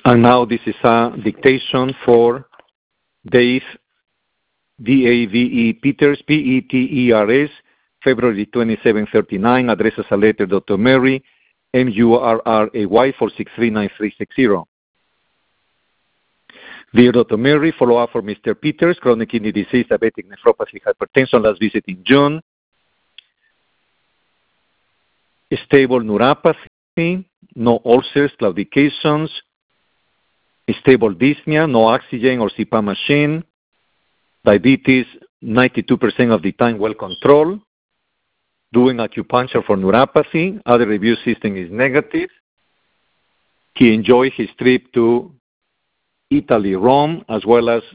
And now this is a dictation for Dave, D-A-V-E Peters, P-E-T-E-R-S, February 2739, addresses a letter, Dr. Murray, M-U-R-R-A-Y, 4639360. Dear Dr. Murray, follow-up for Mr. Peters, chronic kidney disease, diabetic nephropathy, hypertension, last visit in June. Stable neuropathy, no ulcers, claudications, stable dyspnea, no oxygen or CPAP machine, diabetes 92% of the time well controlled, doing acupuncture for neuropathy, other review system is negative. He enjoyed his trip to Italy, Rome, as well as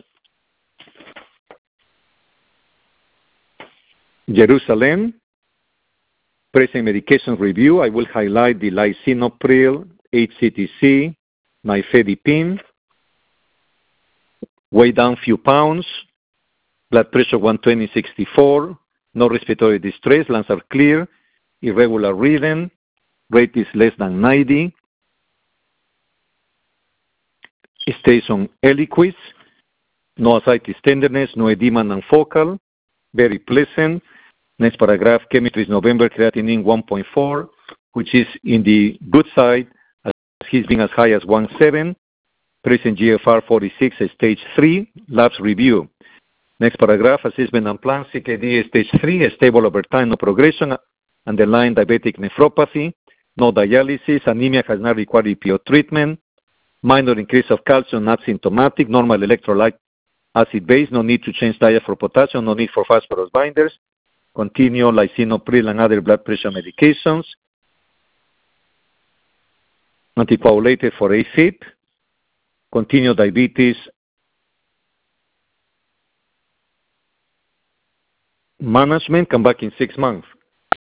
Jerusalem. Present medication review, I will highlight the lisinopril, HCTC, nifedipine, weigh down few pounds, blood pressure 120/64, no respiratory distress, lungs are clear, irregular rhythm, rate is less than 90, stays on Eliquis, no ascites tenderness, no edema non-focal, very pleasant. Next paragraph, chemistry is November, creatinine 1.4, which is in the good side, as he's been as high as 1.7. Present GFR 46, stage 3, labs review. Next paragraph, assessment and plan, CKD stage 3, stable over time, no progression, underlying diabetic nephropathy, no dialysis, anemia has not required EPO treatment, minor increase of calcium, not symptomatic, normal electrolyte acid base, no need to change diet for potassium, no need for phosphorus binders, continue lisinopril and other blood pressure medications, anticoagulated for AFib, continue diabetes management, come back in 6 months.